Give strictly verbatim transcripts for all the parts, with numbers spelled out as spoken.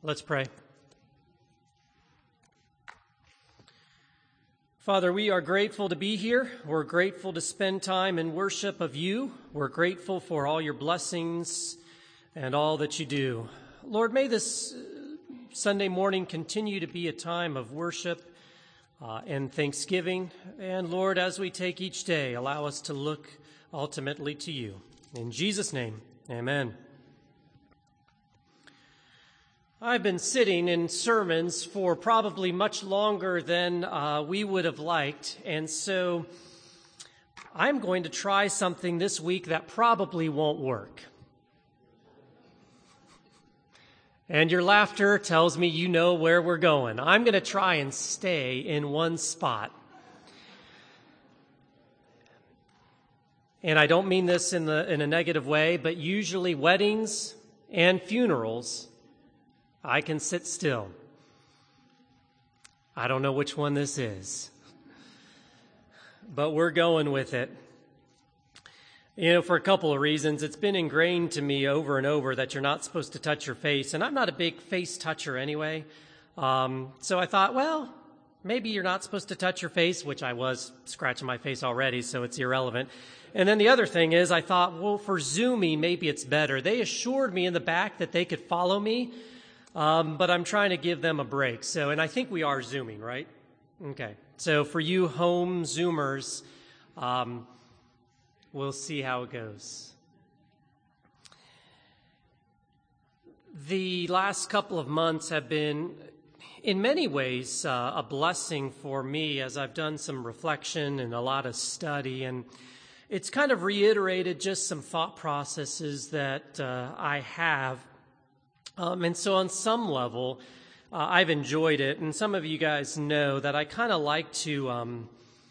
Let's pray. Father, we are grateful to be here. We're grateful to spend time in worship of you. We're grateful for all your blessings and all that you do. Lord, may this Sunday morning continue to be a time of worship uh, and thanksgiving. And Lord, as we take each day, allow us to look ultimately to you. In Jesus' name, amen. I've been sitting in sermons for probably much longer than uh, we would have liked, and so I'm going to try something this week that probably won't work. And your laughter tells me you know where we're going. I'm going to try and stay in one spot. And I don't mean this in the in a negative way, but usually weddings and funerals, I can sit still. I don't know which one this is, but we're going with it. You know, for a couple of reasons. It's been ingrained to me over and over that you're not supposed to touch your face, and I'm not a big face toucher anyway. Um, so I thought, well, maybe you're not supposed to touch your face, which I was scratching my face already, so it's irrelevant. And then the other thing is I thought, well, for Zooming, maybe it's better. They assured me in the back that they could follow me. Um, but I'm trying to give them a break. So, and I think we are Zooming, right? Okay. So for you home Zoomers, um, we'll see how it goes. The last couple of months have been, in many ways, uh, a blessing for me as I've done some reflection and a lot of study. And it's kind of reiterated just some thought processes that uh, I have. Um, and so on some level, uh, I've enjoyed it. And some of you guys know that I kind of like to, um,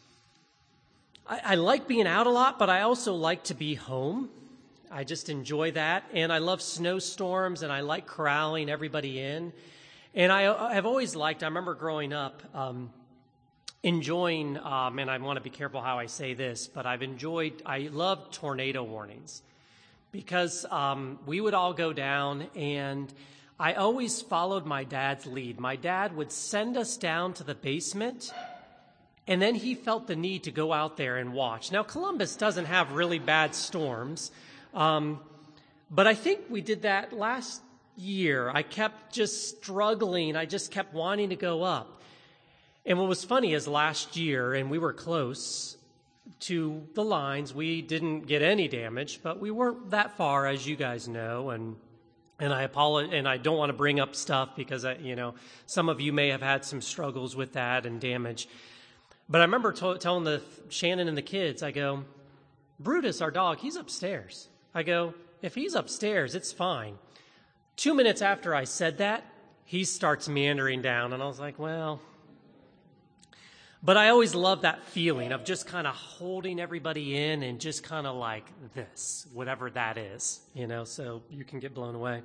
I, I like being out a lot, but I also like to be home. I just enjoy that. And I love snowstorms, and I like corralling everybody in. And I, I've always liked, I remember growing up, um, enjoying, um, and I want to be careful how I say this, but I've enjoyed, I love tornado warnings. Because um, we would all go down, and I always followed my dad's lead. My dad would send us down to the basement, and then he felt the need to go out there and watch. Now, Columbus doesn't have really bad storms, um, but I think we did that last year. I kept just struggling. I just kept wanting to go up. And what was funny is last year, and we were close to the lines. We didn't get any damage, but we weren't that far, as you guys know. And and I apologize, and I don't want to bring up stuff because I, you know, some of you may have had some struggles with that and damage. But I remember to- telling the Shannon and the kids, I go, Brutus, our dog, he's upstairs. I go, if he's upstairs, it's fine. Two minutes after I said that, he starts meandering down, and I was like, well. But I always love that feeling of just kind of holding everybody in and just kind of like this, whatever that is, you know, so you can get blown away.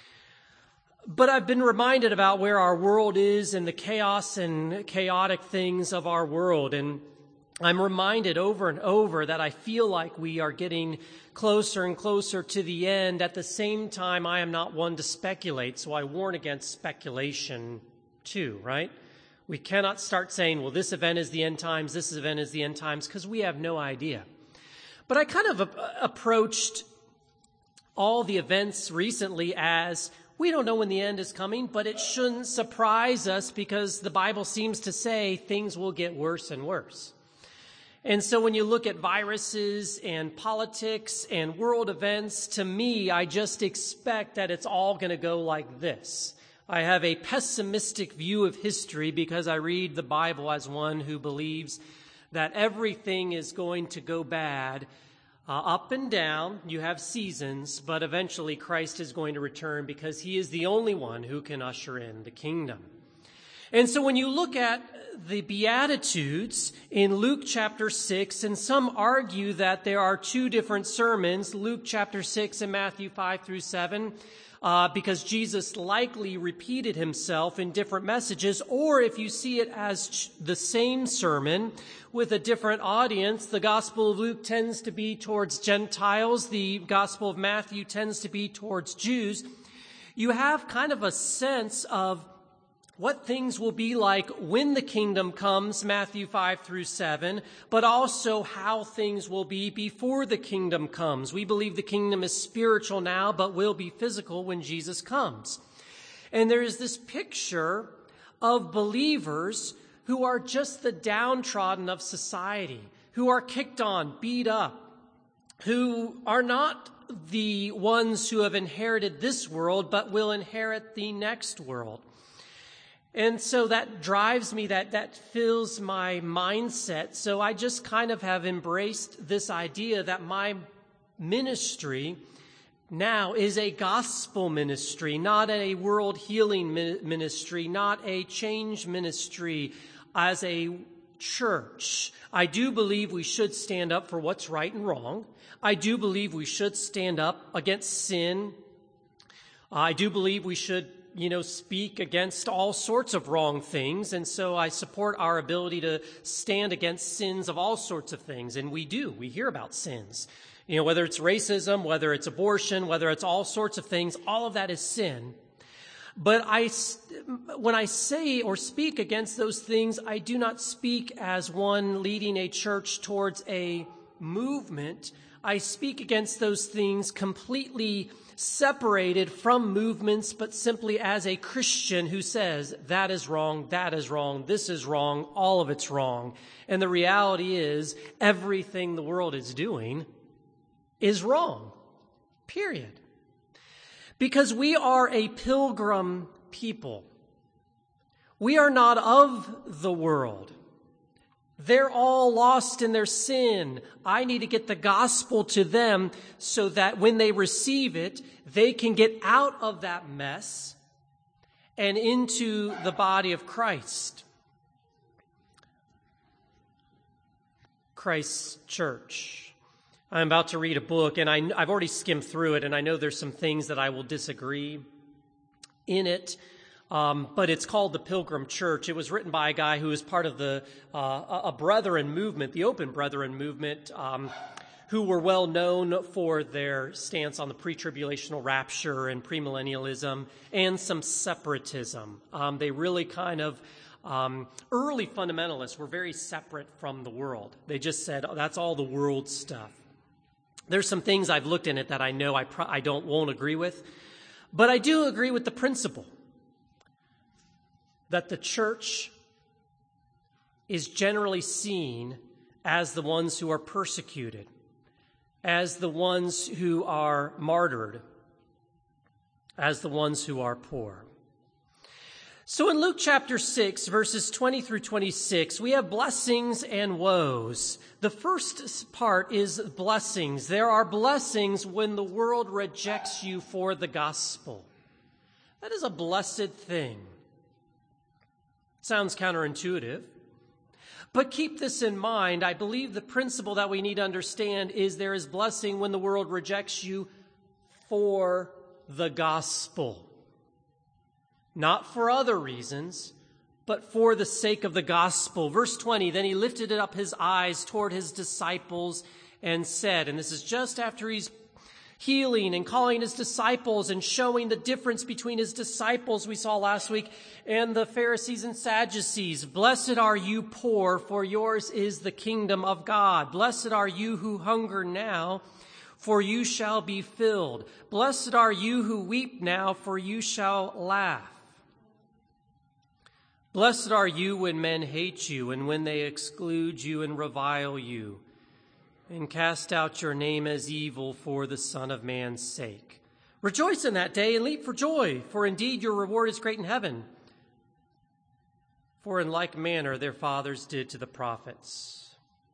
But I've been reminded about where our world is and the chaos and chaotic things of our world. And I'm reminded over and over that I feel like we are getting closer and closer to the end. At the same time, I am not one to speculate, so I warn against speculation too, right? We cannot start saying, well, this event is the end times, this event is the end times, because we have no idea. But I kind of a- approached all the events recently as, we don't know when the end is coming, but it shouldn't surprise us because the Bible seems to say things will get worse and worse. And so when you look at viruses and politics and world events, to me, I just expect that it's all going to go like this. I have a pessimistic view of history because I read the Bible as one who believes that everything is going to go bad, uh, up and down. You have seasons, but eventually Christ is going to return because he is the only one who can usher in the kingdom. And so when you look at the Beatitudes in Luke chapter six, and some argue that there are two different sermons, Luke chapter six and Matthew five through seven, Uh, because Jesus likely repeated himself in different messages, or if you see it as ch- the same sermon with a different audience, the Gospel of Luke tends to be towards Gentiles, the Gospel of Matthew tends to be towards Jews. you have kind of a sense of what things will be like when the kingdom comes, Matthew five through seven, but also how things will be before the kingdom comes. We believe the kingdom is spiritual now, but will be physical when Jesus comes. And there is this picture of believers who are just the downtrodden of society, who are kicked on, beat up, who are not the ones who have inherited this world, but will inherit the next world. And so that drives me, that, that fills my mindset. So I just kind of have embraced this idea that my ministry now is a gospel ministry, not a world healing ministry, not a change ministry. As a church, I do believe we should stand up for what's right and wrong. I do believe we should stand up against sin. I do believe we should, you know, speak against all sorts of wrong things. And so I support our ability to stand against sins of all sorts of things. And we do. We hear about sins. You know, whether it's racism, whether it's abortion, whether it's all sorts of things, all of that is sin. But I, when I say or speak against those things, I do not speak as one leading a church towards a movement. I speak against those things completely separated from movements, but simply as a Christian who says, that is wrong, that is wrong, this is wrong, all of it's wrong. And the reality is, everything the world is doing is wrong, period. Because we are a pilgrim people. We are not of the world. They're all lost in their sin. I need to get the gospel to them so that when they receive it, they can get out of that mess and into the body of Christ. Christ's church. I'm about to read a book, and I, I've already skimmed through it, and I know there's some things that I will disagree in it. Um, but it's called The Pilgrim Church. It was written by a guy who was part of the uh, a Brethren movement, the Open Brethren movement, um, who were well known for their stance on the pre-tribulational rapture and premillennialism and some separatism. Um, they really kind of, um, early fundamentalists were very separate from the world. They just said, oh, that's all the world stuff. There's some things I've looked in it that I know I, pro- I don't won't agree with, but I do agree with the principle that the church is generally seen as the ones who are persecuted, as the ones who are martyred, as the ones who are poor. So in Luke chapter six, verses twenty through twenty-six, we have blessings and woes. The first part is blessings. There are blessings when the world rejects you for the gospel. That is a blessed thing. Sounds counterintuitive. But keep this in mind. I believe the principle that we need to understand is there is blessing when the world rejects you for the gospel. Not for other reasons, but for the sake of the gospel. Verse twenty, then he lifted up his eyes toward his disciples and said, and this is just after he's healing and calling his disciples and showing the difference between his disciples we saw last week and the Pharisees and Sadducees. Blessed are you poor, for yours is the kingdom of God. Blessed are you who hunger now, for you shall be filled. Blessed are you who weep now, for you shall laugh. Blessed are you when men hate you and when they exclude you and revile you and cast out your name as evil for the Son of Man's sake. Rejoice in that day and leap for joy, for indeed your reward is great in heaven. For in like manner their fathers did to the prophets.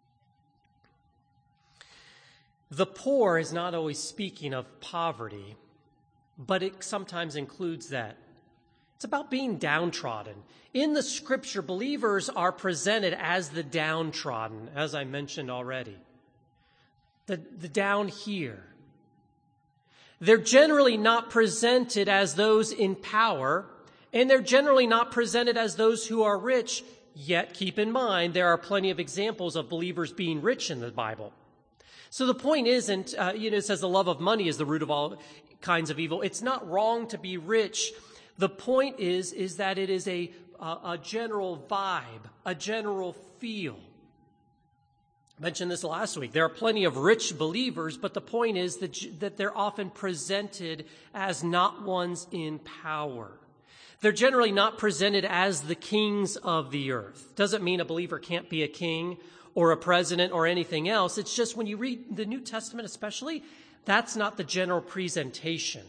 The poor is not always speaking of poverty, but it sometimes includes that. It's about being downtrodden. In the scripture, believers are presented as the downtrodden, as I mentioned already. The, the down here. They're generally not presented as those in power, and they're generally not presented as those who are rich, yet keep in mind there are plenty of examples of believers being rich in the Bible. So the point isn't, uh, you know, it says the love of money is the root of all kinds of evil. It's not wrong to be rich. The point is, is that it is a, a, a general vibe, a general feel. I mentioned this last week. There are plenty of rich believers, but the point is that, that they're often presented as not ones in power. They're generally not presented as the kings of the earth. Doesn't mean a believer can't be a king or a president or anything else. It's just when you read the New Testament especially, that's not the general presentation.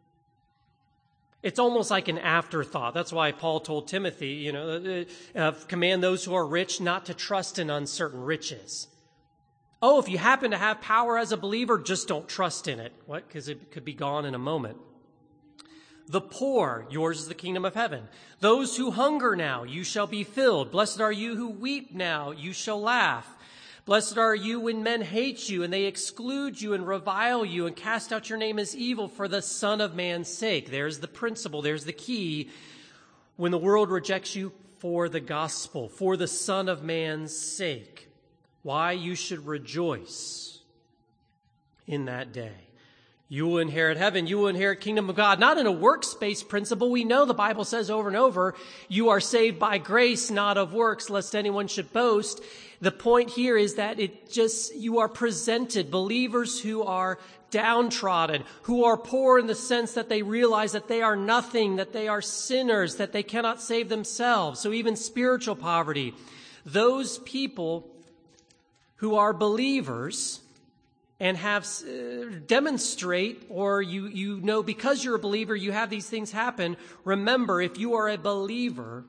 It's almost like an afterthought. That's why Paul told Timothy, you know, uh, command those who are rich not to trust in uncertain riches. Oh, if you happen to have power as a believer, just don't trust in it. What? Because it could be gone in a moment. The poor, yours is the kingdom of heaven. Those who hunger now, you shall be filled. Blessed are you who weep now, you shall laugh. Blessed are you when men hate you and they exclude you and revile you and cast out your name as evil for the Son of Man's sake. There's the principle, there's the key. When the world rejects you for the gospel, for the Son of Man's sake, why you should rejoice in that day. You will inherit heaven. You will inherit kingdom of God. Not in a works-based principle. We know the Bible says over and over, you are saved by grace, not of works, lest anyone should boast. The point here is that it just, you are presented, believers who are downtrodden, who are poor in the sense that they realize that they are nothing, that they are sinners, that they cannot save themselves. So even spiritual poverty. Those people who are believers and have uh, demonstrate, or you, you know, because you're a believer, you have these things happen. Remember, if you are a believer,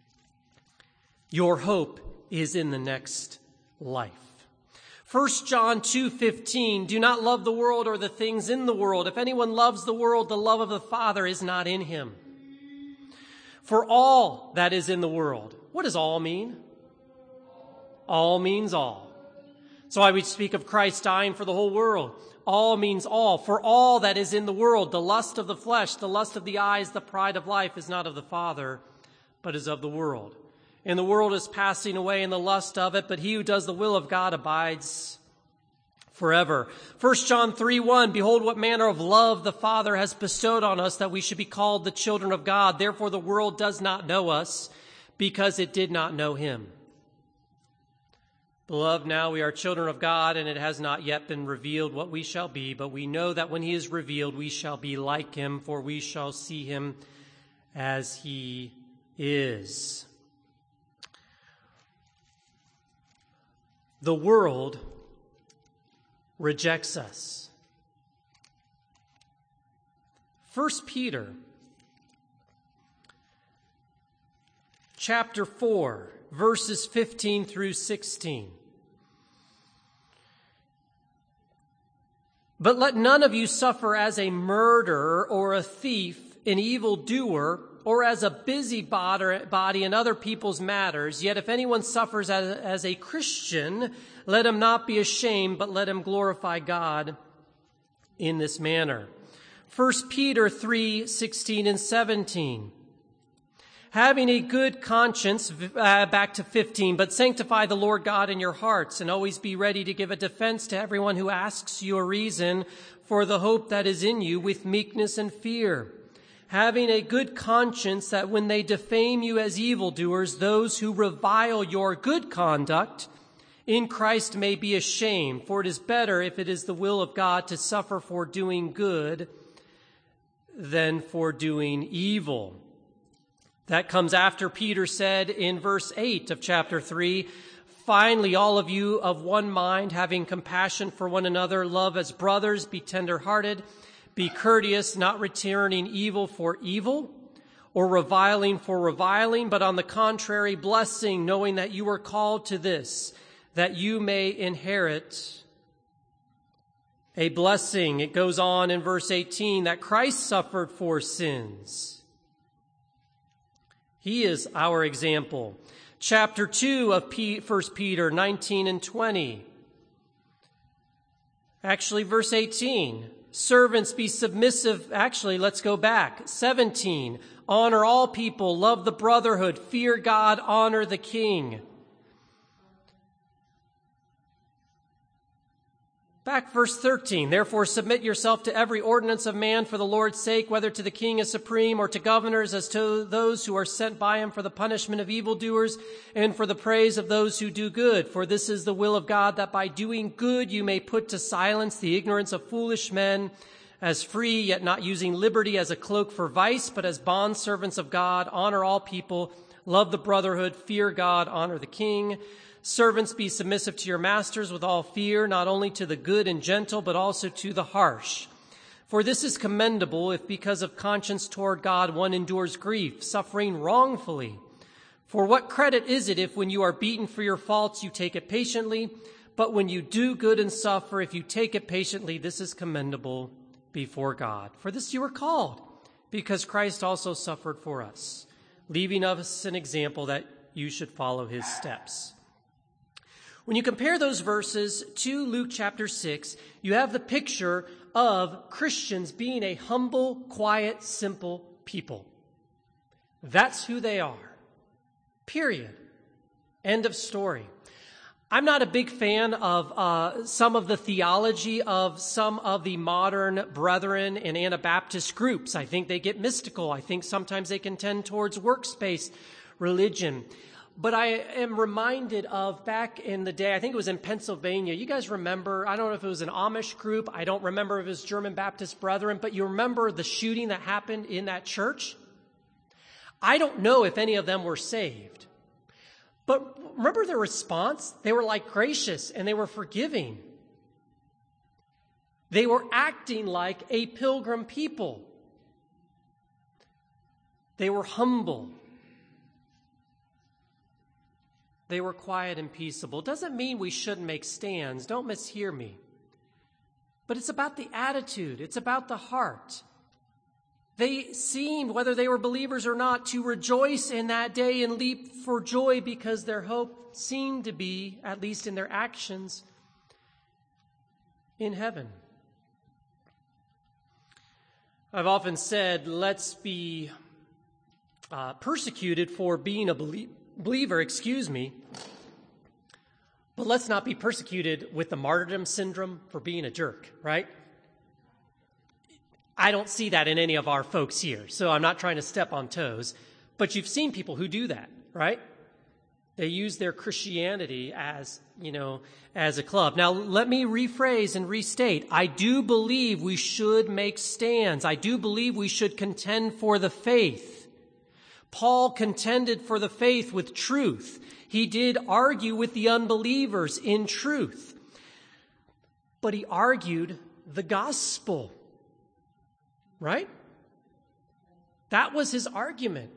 your hope is in the next life. First John two fifteen, do not love the world or the things in the world. If anyone loves the world, the love of the Father is not in him. For all that is in the world. What does all mean? All means all. That's why we speak of Christ dying for the whole world. All means all. For all that is in the world, the lust of the flesh, the lust of the eyes, the pride of life is not of the Father, but is of the world. And the world is passing away in the lust of it, but he who does the will of God abides forever. First John three one, behold what manner of love the Father has bestowed on us that we should be called the children of God. Therefore the world does not know us because it did not know him. Beloved, now we are children of God, and it has not yet been revealed what we shall be, but we know that when he is revealed, we shall be like him, for we shall see him as he is. The world rejects us. First Peter, chapter four, verses fifteen through sixteen. But let none of you suffer as a murderer or a thief, an evildoer, or as a busybody in other people's matters. Yet if anyone suffers as, as a Christian, let him not be ashamed, but let him glorify God in this manner. First Peter three sixteen and seventeen. Having a good conscience, uh, back to fifteen, but sanctify the Lord God in your hearts, and always be ready to give a defense to everyone who asks you a reason for the hope that is in you with meekness and fear. Having a good conscience, that when they defame you as evildoers, those who revile your good conduct in Christ may be ashamed. For it is better, if it is the will of God, to suffer for doing good than for doing evil. That comes after Peter said in verse eight of chapter three, finally, all of you of one mind, having compassion for one another, love as brothers, be tender-hearted, be courteous, not returning evil for evil, or reviling for reviling, but on the contrary, blessing, knowing that you are called to this, that you may inherit a blessing. It goes on in verse eighteen, that Christ suffered for sins. He is our example. Chapter two of First Peter, nineteen and twenty. Actually, verse eighteen. Servants, be submissive. Actually, let's go back. seventeen. Honor all people. Love the brotherhood. Fear God. Honor the king. Back verse thirteen, therefore submit yourself to every ordinance of man for the Lord's sake, whether to the king as supreme or to governors as to those who are sent by him for the punishment of evildoers and for the praise of those who do good. For this is the will of God, that by doing good you may put to silence the ignorance of foolish men, as free, yet not using liberty as a cloak for vice, but as bondservants of God. Honor all people, love the brotherhood, fear God, honor the king. Servants, be submissive to your masters with all fear, not only to the good and gentle, but also to the harsh. For this is commendable if because of conscience toward God one endures grief, suffering wrongfully. For what credit is it if when you are beaten for your faults you take it patiently? But when you do good and suffer, if you take it patiently, this is commendable before God. For this you were called, because Christ also suffered for us, leaving us an example that you should follow his steps. When you compare those verses to Luke chapter six, you have the picture of Christians being a humble, quiet, simple people. That's who they are. Period. End of story. I'm not a big fan of uh, some of the theology of some of the modern Brethren and Anabaptist groups. I think they get mystical. I think sometimes they can tend towards works-based religion. But I am reminded of back in the day, I think it was in Pennsylvania. You guys remember, I don't know if it was an Amish group. I don't remember if it was German Baptist Brethren, but you remember the shooting that happened in that church? I don't know if any of them were saved. But remember their response? They were like gracious and they were forgiving. They were acting like a pilgrim people. They were humble. They were quiet and peaceable. Doesn't mean we shouldn't make stands. Don't mishear me. But it's about the attitude. It's about the heart. They seemed, whether they were believers or not, to rejoice in that day and leap for joy because their hope seemed to be, at least in their actions, in heaven. I've often said, let's be uh, persecuted for being a believer. believer, excuse me, but let's not be persecuted with the martyrdom syndrome for being a jerk, right? I don't see that in any of our folks here, so I'm not trying to step on toes, but you've seen people who do that, right? They use their Christianity as, you know, as a club. Now, let me rephrase and restate. I do believe we should make stands. I do believe we should contend for the faith. Paul contended for the faith with truth. He did argue with the unbelievers in truth. But he argued the gospel, right? That was his argument.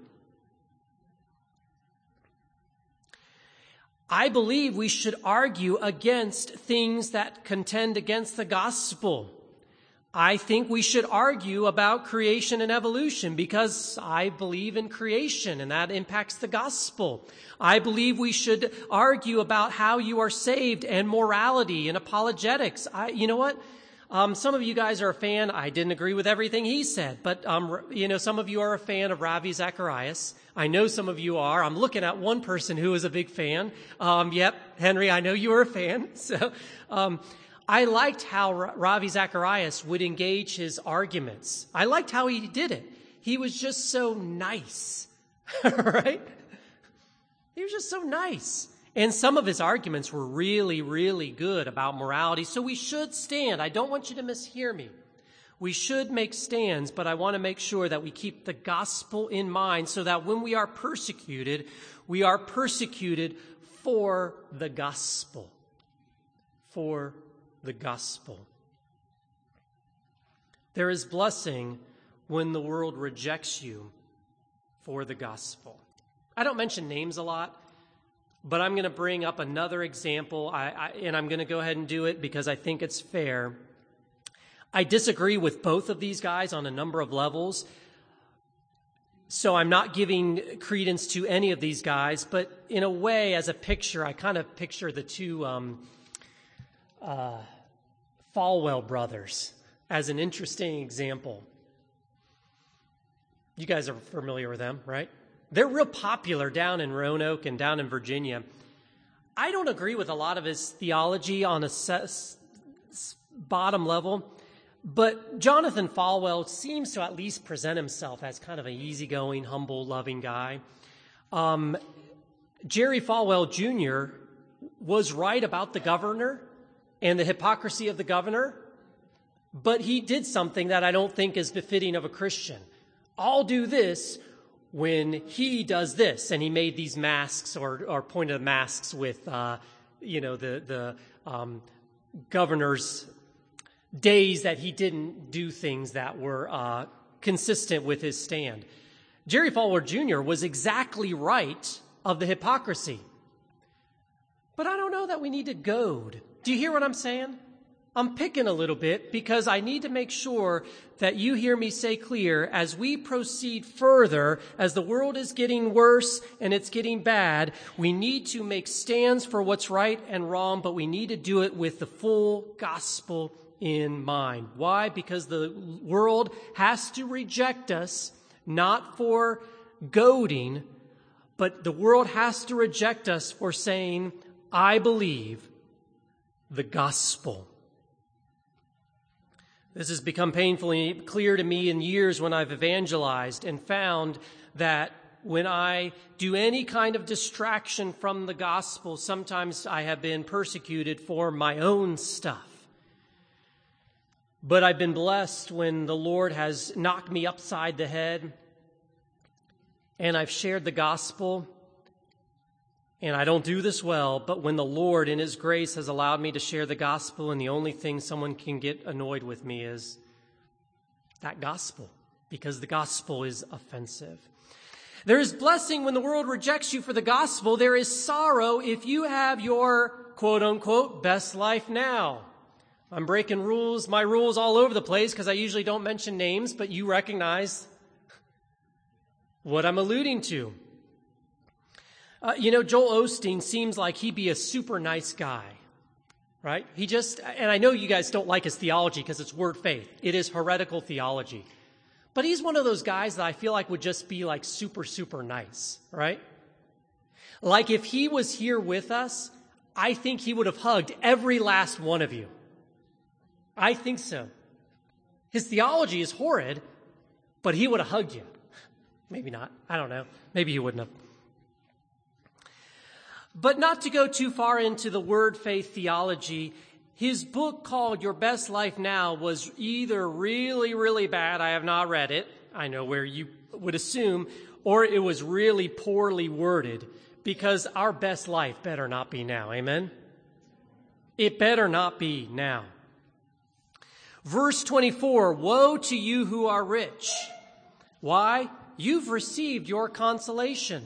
I believe we should argue against things that contend against the gospel. I think we should argue about creation and evolution because I believe in creation and that impacts the gospel. I believe we should argue about how you are saved and morality and apologetics. I, you know what? Um, some of you guys are a fan. I didn't agree with everything he said, but um, you know, some of you are a fan of Ravi Zacharias. I know some of you are. I'm looking at one person who is a big fan. Um, yep, Henry, I know you are a fan. So, um, I liked how Ravi Zacharias would engage his arguments. I liked how he did it. He was just so nice, right? He was just so nice. And some of his arguments were really, really good about morality. So we should stand. I don't want you to mishear me. We should make stands, but I want to make sure that we keep the gospel in mind so that when we are persecuted, we are persecuted for the gospel. For the gospel. There is blessing when the world rejects you for the gospel. I don't mention names a lot, but I'm going to bring up another example, I, I, and I'm going to go ahead and do it because I think it's fair. I disagree with both of these guys on a number of levels, so I'm not giving credence to any of these guys, but in a way, as a picture, I kind of picture the two um, uh, Falwell brothers as an interesting example. You guys are familiar with them, right? They're real popular down in Roanoke and down in Virginia. I don't agree with a lot of his theology on a bottom level. But Jonathan Falwell seems to at least present himself as kind of an easygoing, humble, loving guy. Um, Jerry Falwell Junior was right about the governor and the hypocrisy of the governor, but he did something that I don't think is befitting of a Christian. I'll do this when he does this. And he made these masks or, or pointed masks with, uh, you know, the, the um, governor's days that he didn't do things that were uh, consistent with his stand. Jerry Falwell Junior was exactly right of the hypocrisy. But I don't know that we need to goad. Do you hear what I'm saying? I'm picking a little bit because I need to make sure that you hear me say clear as we proceed further, as the world is getting worse and it's getting bad, we need to make stands for what's right and wrong, but we need to do it with the full gospel in mind. Why? Because the world has to reject us, not for goading, but the world has to reject us for saying, I believe the gospel. This has become painfully clear to me in years when I've evangelized and found that when I do any kind of distraction from the gospel, sometimes I have been persecuted for my own stuff. But I've been blessed when the Lord has knocked me upside the head and I've shared the gospel. And I don't do this well, but when the Lord in his grace has allowed me to share the gospel, and the only thing someone can get annoyed with me is that gospel, because the gospel is offensive. There is blessing when the world rejects you for the gospel. There is sorrow if you have your quote unquote best life now. I'm breaking rules, my rules all over the place because I usually don't mention names, but you recognize what I'm alluding to. Uh, you know, Joel Osteen seems like he'd be a super nice guy, right? He just, and I know you guys don't like his theology because it's word faith. It is heretical theology. But he's one of those guys that I feel like would just be like super, super nice, right? Like if he was here with us, I think he would have hugged every last one of you. I think so. His theology is horrid, but he would have hugged you. Maybe not. I don't know. Maybe he wouldn't have. But not to go too far into the word faith theology, his book called Your Best Life Now was either really, really bad, I have not read it, I know where you would assume, or it was really poorly worded, because our best life better not be now, amen? It better not be now. Verse twenty-four, woe to you who are rich. Why? You've received your consolation.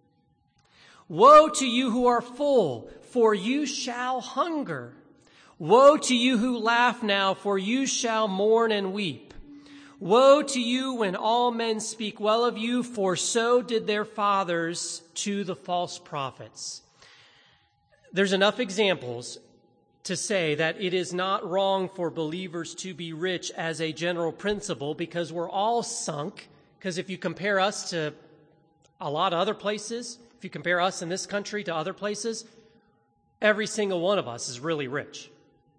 Woe to you who are full, for you shall hunger. Woe to you who laugh now, for you shall mourn and weep. Woe to you when all men speak well of you, for so did their fathers to the false prophets. There's enough examples to say that it is not wrong for believers to be rich as a general principle, because we're all sunk. Because if you compare us to a lot of other places, if you compare us in this country to other places, every single one of us is really rich.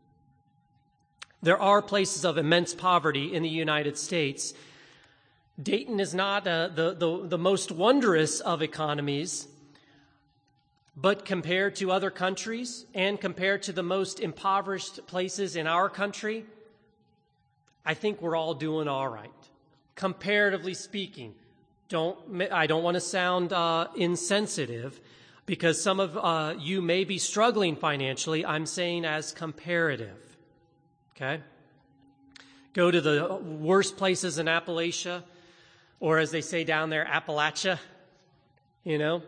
There are places of immense poverty in the United States. Dayton is not uh, the, the, the most wondrous of economies, but compared to other countries and compared to the most impoverished places in our country, I think we're all doing all right, comparatively speaking. Don't I don't want to sound uh, insensitive, because some of uh, you may be struggling financially. I'm saying as comparative. Okay? Go to the worst places in Appalachia, or as they say down there, Appalachia. You know?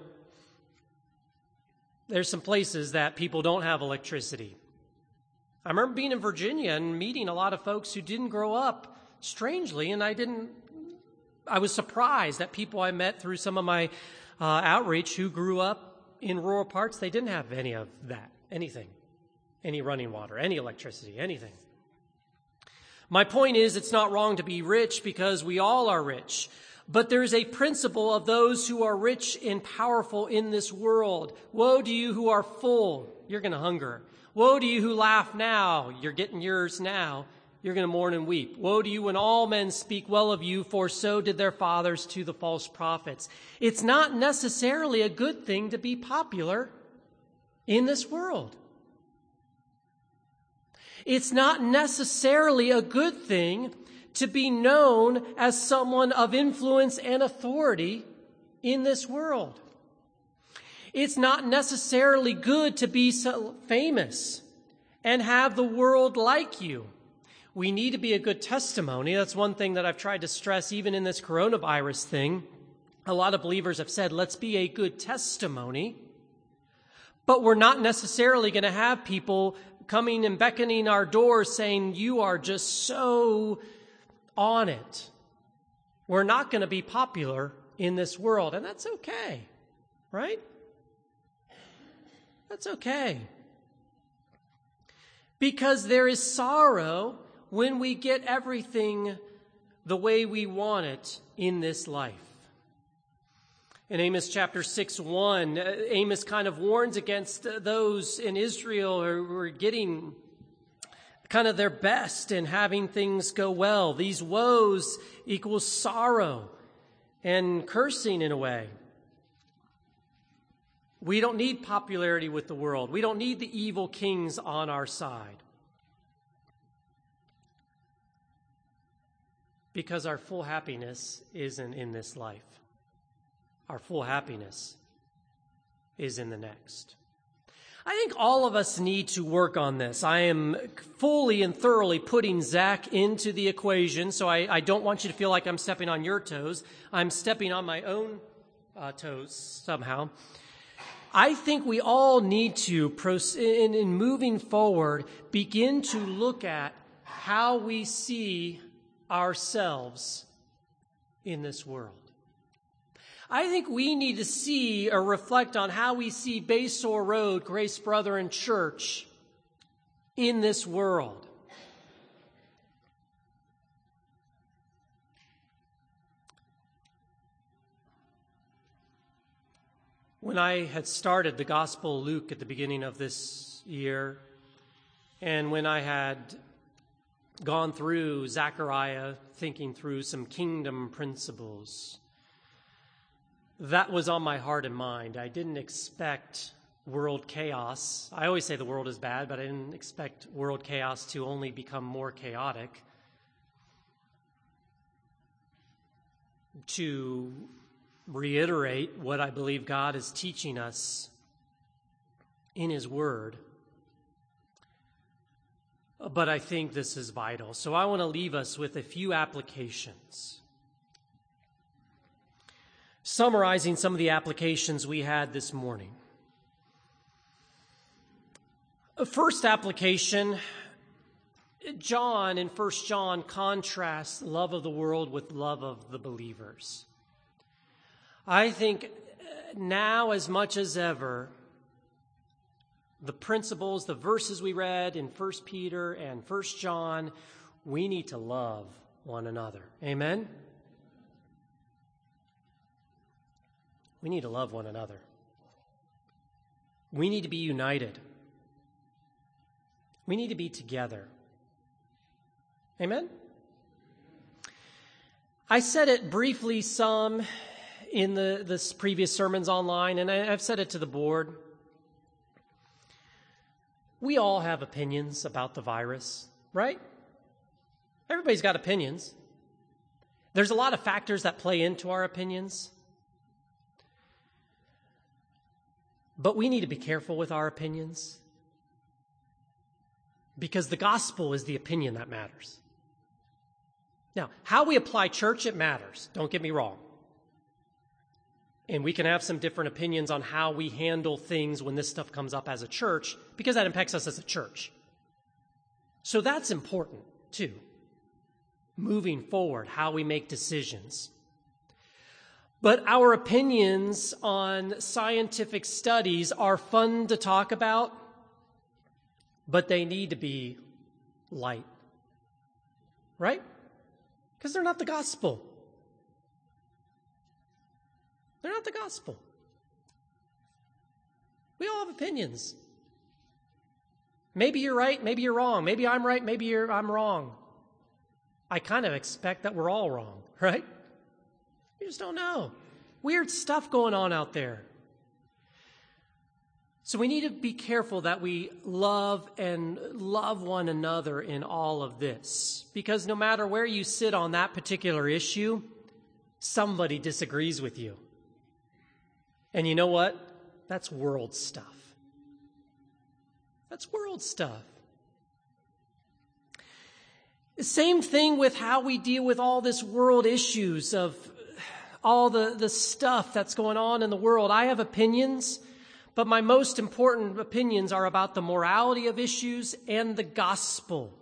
There's some places that people don't have electricity. I remember being in Virginia and meeting a lot of folks who didn't grow up strangely, and I didn't, I was surprised that people I met through some of my uh, outreach who grew up in rural parts, they didn't have any of that, anything, any running water, any electricity, anything. My point is, it's not wrong to be rich because we all are rich. But there's a principle of those who are rich and powerful in this world. Woe to you who are full. You're going to hunger. Woe to you who laugh now. You're getting yours now. You're going to mourn and weep. Woe to you when all men speak well of you, for so did their fathers to the false prophets. It's not necessarily a good thing to be popular in this world. It's not necessarily a good thing to be known as someone of influence and authority in this world. It's not necessarily good to be so famous and have the world like you. We need to be a good testimony. That's one thing that I've tried to stress even in this coronavirus thing. A lot of believers have said, let's be a good testimony. But we're not necessarily going to have people coming and beckoning our doors saying, you are just so on it. We're not going to be popular in this world, and that's okay, right? That's okay. Because there is sorrow when we get everything the way we want it in this life. In Amos chapter six, one, Amos kind of warns against those in Israel who are getting kind of their best and having things go well. These woes equals sorrow and cursing in a way. We don't need popularity with the world. We don't need the evil kings on our side. Because our full happiness isn't in this life. Our full happiness is in the next. I think all of us need to work on this. I am fully and thoroughly putting Zach into the equation, so I, I don't want you to feel like I'm stepping on your toes. I'm stepping on my own uh, toes somehow. I think we all need to, in, in moving forward, begin to look at how we see ourselves in this world. I think we need to see or reflect on how we see Basore Road, Grace Brethren Church in this world. When I had started the Gospel of Luke at the beginning of this year, and when I had gone through Zechariah, thinking through some kingdom principles, that was on my heart and mind. I didn't expect world chaos. I always say the world is bad, but I didn't expect world chaos to only become more chaotic. To reiterate what I believe God is teaching us in His Word. But I think this is vital. So I want to leave us with a few applications. Summarizing some of the applications we had this morning. First application, John in First John contrasts love of the world with love of the believers. I think now as much as ever, the principles, the verses we read in First Peter and First John, we need to love one another. Amen? We need to love one another. We need to be united. We need to be together. Amen? I said it briefly some in the, the previous sermons online, and I, I've said it to the board. We all have opinions about the virus, right? Everybody's got opinions. There's a lot of factors that play into our opinions. But we need to be careful with our opinions because the gospel is the opinion that matters. Now, how we apply church, it matters. Don't get me wrong. And we can have some different opinions on how we handle things when this stuff comes up as a church because that impacts us as a church. So that's important too. Moving forward, how we make decisions. But our opinions on scientific studies are fun to talk about, but they need to be light. Right? Because they're not the gospel. They're not the gospel. We all have opinions. Maybe you're right, maybe you're wrong. Maybe I'm right, maybe you're, I'm wrong. I kind of expect that we're all wrong, right? You just don't know. Weird stuff going on out there. So we need to be careful that we love and love one another in all of this. Because no matter where you sit on that particular issue, somebody disagrees with you. And you know what? That's world stuff. That's world stuff. The same thing with how we deal with all this world issues of all the, the stuff that's going on in the world. I have opinions, but my most important opinions are about the morality of issues and the gospel.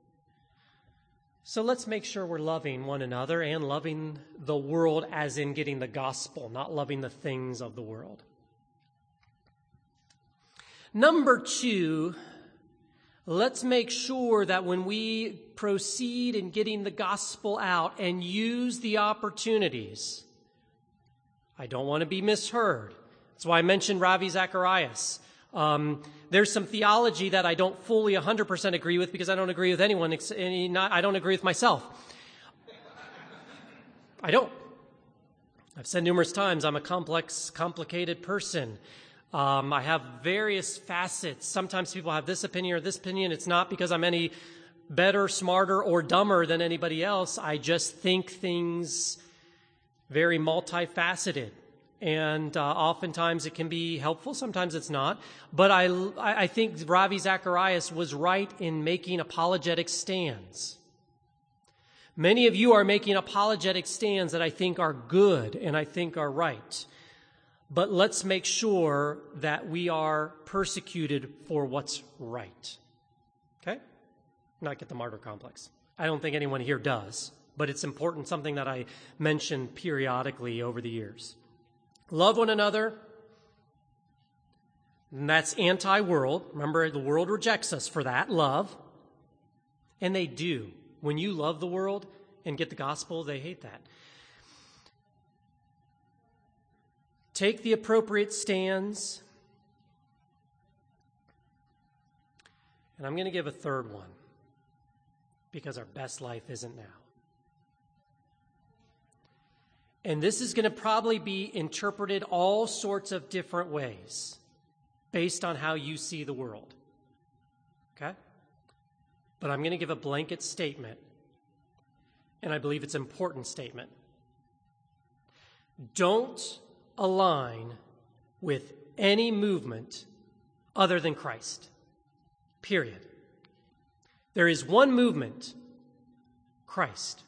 So let's make sure we're loving one another and loving the world as in getting the gospel, not loving the things of the world. Number two, let's make sure that when we proceed in getting the gospel out and use the opportunities, I don't want to be misheard. That's why I mentioned Ravi Zacharias. Um, there's some theology that I don't fully one hundred percent agree with because I don't agree with anyone. I don't agree with myself. I don't. I've said numerous times I'm a complex, complicated person. Um, I have various facets. Sometimes people have this opinion or this opinion. It's not because I'm any better, smarter, or dumber than anybody else. I just think things very multifaceted. And uh, oftentimes it can be helpful. Sometimes it's not. But I, I think Ravi Zacharias was right in making apologetic stands. Many of you are making apologetic stands that I think are good and I think are right. But let's make sure that we are persecuted for what's right. Okay? Not get the martyr complex. I don't think anyone here does. But it's important, something that I mentioned periodically over the years. Love one another. And that's anti-world. Remember, the world rejects us for that, love. And they do. When you love the world and get the gospel, they hate that. Take the appropriate stands. And I'm going to give a third one because our best life isn't now. And this is going to probably be interpreted all sorts of different ways based on how you see the world. Okay? But I'm going to give a blanket statement, and I believe it's an important statement. Don't align with any movement other than Christ. Period. There is one movement, Christ.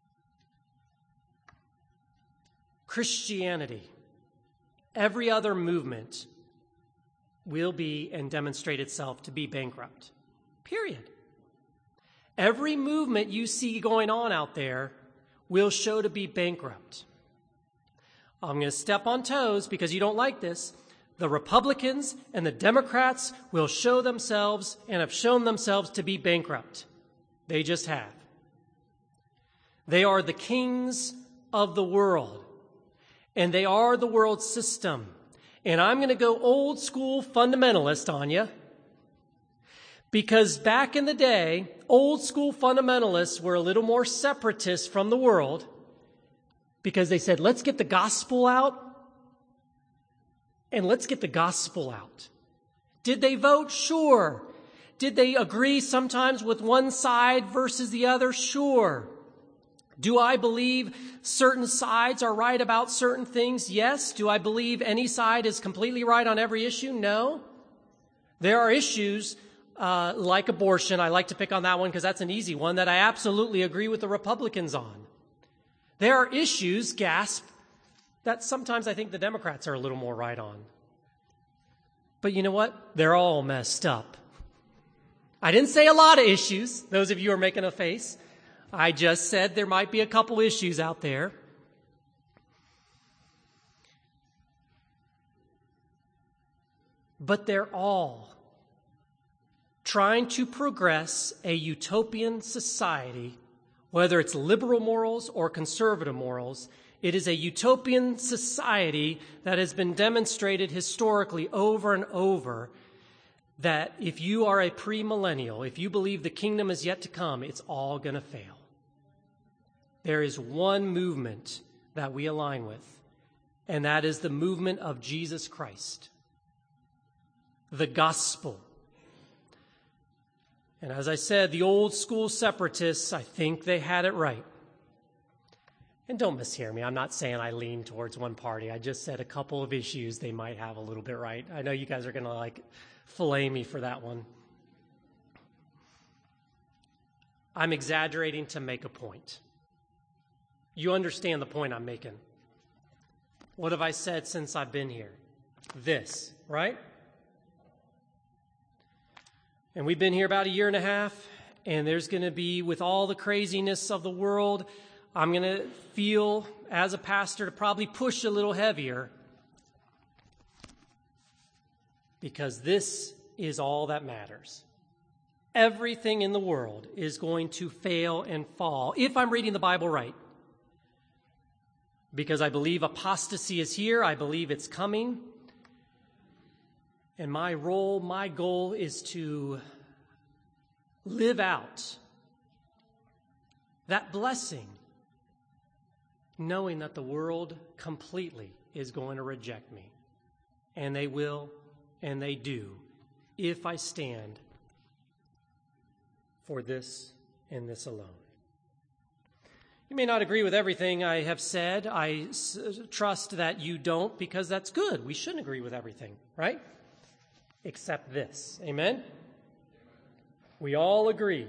Christianity. Every other movement will be and demonstrate itself to be bankrupt. Period. Every movement you see going on out there will show to be bankrupt. I'm going to step on toes because you don't like this. The Republicans and the Democrats will show themselves and have shown themselves to be bankrupt. They just have. They are the kings of the world. And they are the world system. And I'm going to go old school fundamentalist on you. Because back in the day, old school fundamentalists were a little more separatist from the world. Because they said, let's get the gospel out. And let's get the gospel out. Did they vote? Sure. Did they agree sometimes with one side versus the other? Sure. Do I believe certain sides are right about certain things? Yes. Do I believe any side is completely right on every issue? No. There are issues uh, like abortion. I like to pick on that one because that's an easy one that I absolutely agree with the Republicans on. There are issues, gasp, that sometimes I think the Democrats are a little more right on. But you know what? They're all messed up. I didn't say a lot of issues. Those of you who are making a face. I just said there might be a couple issues out there. But they're all trying to progress a utopian society, whether it's liberal morals or conservative morals. It is a utopian society that has been demonstrated historically over and over that if you are a premillennial, if you believe the kingdom is yet to come, it's all going to fail. There is one movement that we align with, and that is the movement of Jesus Christ, the gospel. And as I said, the old school separatists, I think they had it right. And don't mishear me. I'm not saying I lean towards one party. I just said a couple of issues they might have a little bit right. I know you guys are going to like fillet me for that one. I'm exaggerating to make a point. You understand the point I'm making. What have I said since I've been here? This, right? And we've been here about a year and a half, and there's going to be, with all the craziness of the world, I'm going to feel, as a pastor, to probably push a little heavier, because this is all that matters. Everything in the world is going to fail and fall, if I'm reading the Bible right. Because I believe apostasy is here. I believe it's coming. And my role, my goal is to live out that blessing, knowing that the world completely is going to reject me. And they will, and they do, if I stand for this and this alone. You may not agree with everything I have said. I s- trust that you don't, because that's good. We shouldn't agree with everything, right? Except this. Amen? We all agree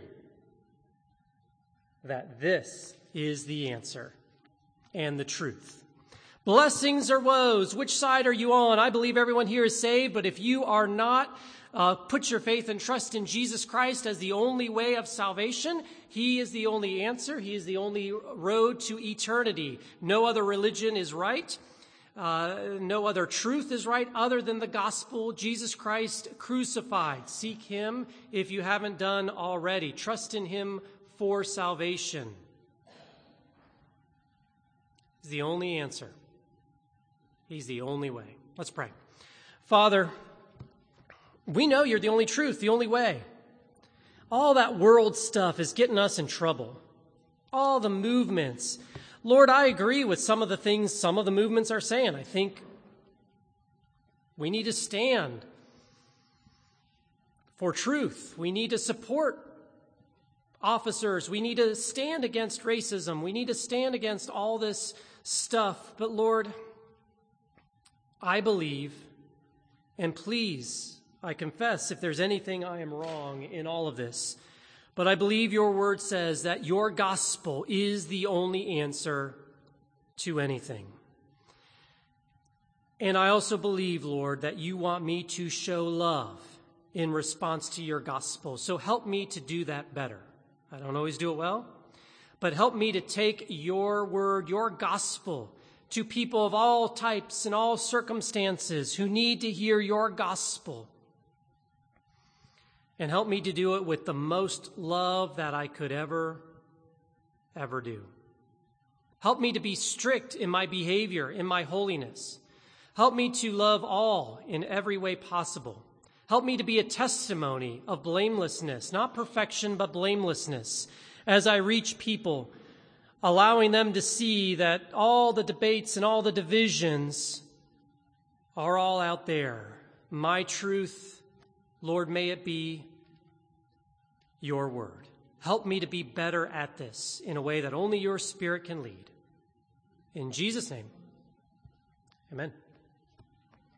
that this is the answer and the truth. Blessings or woes, which side are you on? I believe everyone here is saved, but if you are not, uh, put your faith and trust in Jesus Christ as the only way of salvation. He is the only answer. He is the only road to eternity. No other religion is right. Uh, no other truth is right other than the gospel, Jesus Christ crucified. Seek him if you haven't done already. Trust in him for salvation. He's the only answer. He's the only way. Let's pray. Father, we know you're the only truth, the only way. All that world stuff is getting us in trouble. All the movements. Lord, I agree with some of the things some of the movements are saying. I think we need to stand for truth. We need to support officers. We need to stand against racism. We need to stand against all this stuff. But Lord, I believe, and please, I confess if there's anything I am wrong in all of this, but I believe your word says that your gospel is the only answer to anything. And I also believe, Lord, that you want me to show love in response to your gospel. So help me to do that better. I don't always do it well, but help me to take your word, your gospel, to people of all types and all circumstances who need to hear your gospel. And help me to do it with the most love that I could ever, ever do. Help me to be strict in my behavior, in my holiness. Help me to love all in every way possible. Help me to be a testimony of blamelessness, not perfection, but blamelessness, as I reach people, allowing them to see that all the debates and all the divisions are all out there. My truth, Lord, may it be your word. Help me to be better at this in a way that only your Spirit can lead. In Jesus' name, amen.